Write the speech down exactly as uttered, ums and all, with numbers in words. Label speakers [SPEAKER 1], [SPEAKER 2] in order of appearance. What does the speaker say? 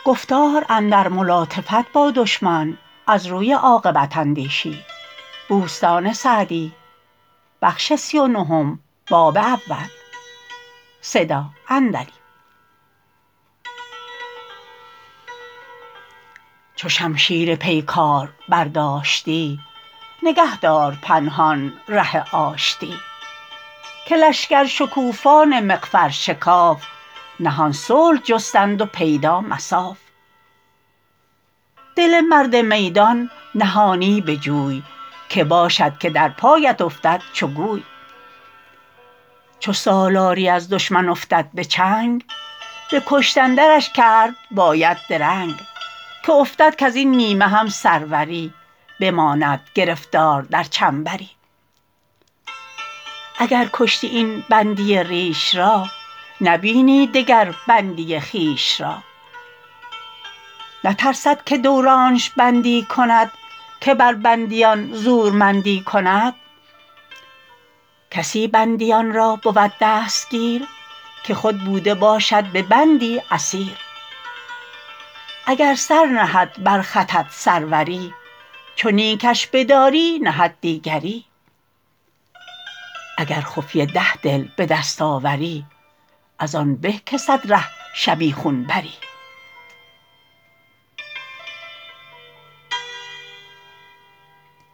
[SPEAKER 1] گفتار اندر ملاطفت با دشمن از روی عاقبت اندیشی. چو شمشیر پیکار برداشتی، نگه دار پنهان ره آشتی. که لشکر شکوفان مغفر شکاف، نهان صلح جستند و پیدا مصاف. دل مرد میدان نهانی بجوی، که باشد که در پایت افتد چو گوی. چو سالاری از دشمن افتد به چنگ، به کشتن درش کرد باید درنگ. که افتد کزین نیمه هم سروری، بماند گرفتار در چنبری. اگر کشتی این بندی ریش را، نبینی دگر بندی خویش را. نترسد که دورانش بندی کند، که بر بندیان زورمندی کند. کسی بندیان را بود دستگیر، که خود بوده باشد به بندی اسیر. اگر سر نهد بر خطت سروری، چو نیکش بداری نهد دیگری. اگر خفیه ده دل به دست آوری، از آن به که صد ره شبیخون بری.